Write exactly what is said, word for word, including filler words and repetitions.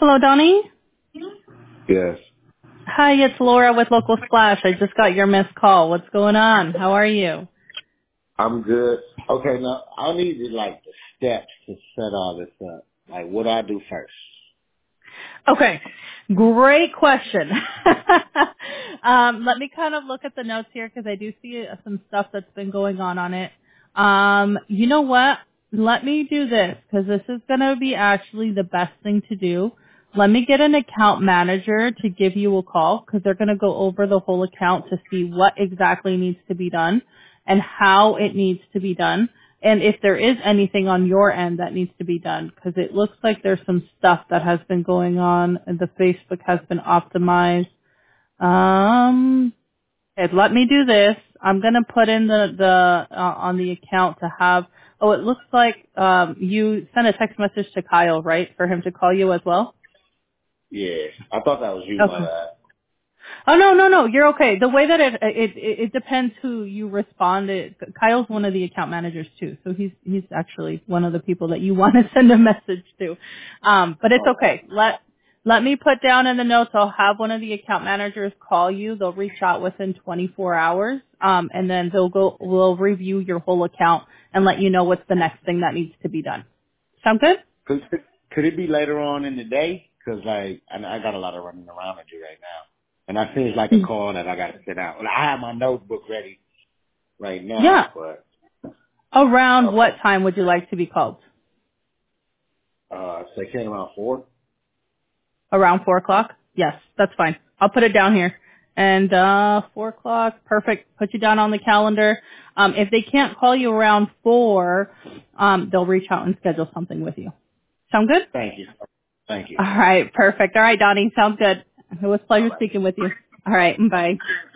Hello, Donnie. Yes. Hi, it's Laura with Local Splash. I just got your missed call. What's going on? How are you? I'm good. Okay, now I need like the steps to set all this up. Like what do I do first? Okay, great question. um, let me kind of look at the notes here because I do see uh, some stuff that's been going on on it. Um, you know what? Let me do this because this is going to be actually the best thing to do. Let me get an account manager to give you a call because they're going to go over the whole account to see what exactly needs to be done and how it needs to be done. And if there is anything on your end that needs to be done, because it looks like there's some stuff that has been going on and the Facebook has been optimized. Um, okay, let me do this. I'm gonna put in the the uh, on the account to have. Oh, it looks like um, you sent a text message to Kyle, right, for him to call you as well. Yeah. I thought that was you, my Okay. bad. Oh no, no, no, you're okay. The way that it it it, it depends who you respond. It, Kyle's one of the account managers too, so he's he's actually one of the people that you want to send a message to. Um, but it's Okay. okay. Let let me put down in the notes. I'll have one of the account managers call you. They'll reach out within twenty-four hours, um, and then they'll go. We'll review your whole account and let you know what's the next thing that needs to be done. Sound good? Could could it be later on in the day? Because like I, I got a lot of running around to do right now, and I feel like a call that I got to sit out. Well, I have my notebook ready right Yeah. now, but Around okay. what time would you like to be called? Uh, so they came around four. Around four o'clock? Yes, that's fine. I'll put it down here. And uh four o'clock, perfect. Put you down on the calendar. Um, if they can't call you around four, um, they'll reach out and schedule something with you. Sound good? Thank you. Thank you. All right, perfect. All right, Donnie, sounds good. It was a All pleasure right. speaking with you. All right, bye.